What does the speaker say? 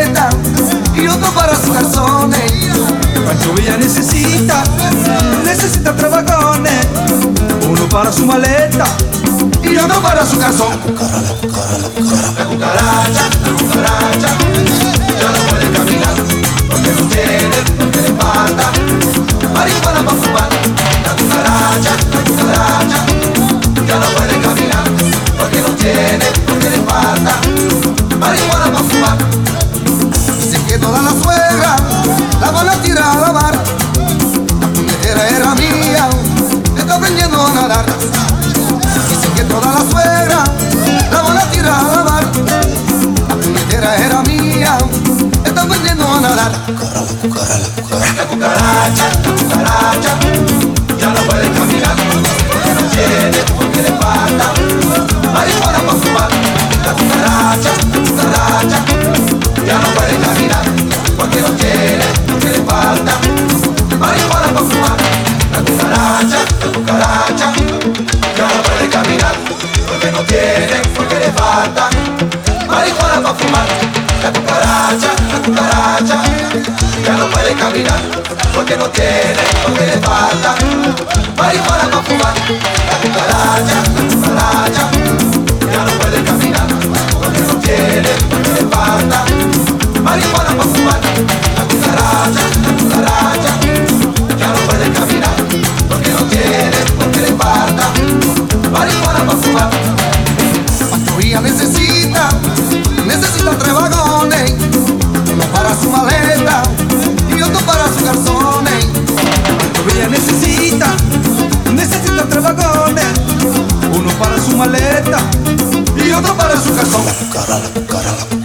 maleta y otro para sus calzones. Pancho Villa necesita tres vagones, uno para su maleta y otro para su calzón. La cucaracha ya no puede caminar porque no tiene pata, marihuana pa' fumar. La cucaracha ya no puede caminar porque no tiene pata, marihuana pa' fumar. Dicen que toda la suegra la van a tirar a la mar. La puñetera era mía, está aprendiendo a nadar. Dicen que toda la suegra la van a tirar a la mar. La puñetera era mía, está aprendiendo a nadar. La cucaracha ya no puede caminar porque no tiene pata, marihuana pa' fumar. La cucaracha ya no puede caminar porque no tiene pata, marihuana pa' fumar. La cucaracha ya no puede caminar porque no tiene pata, marihuana pa' fumar. La cucaracha ya no puede caminar porque no tiene pata, marihuana pa' fumar. La cucaracha ya no puede caminar porque no tiene pata, marihuana pa' fumar. La cucaracha ya no puede caminar porque no tiene pata, marihuana pa' fumar. Pancho Villa necesita tres vagones, uno para su maleta y otro para sus calzones. Pancho Villa necesita tres vagones, uno para su maleta y otro para su calzón. La cucaracha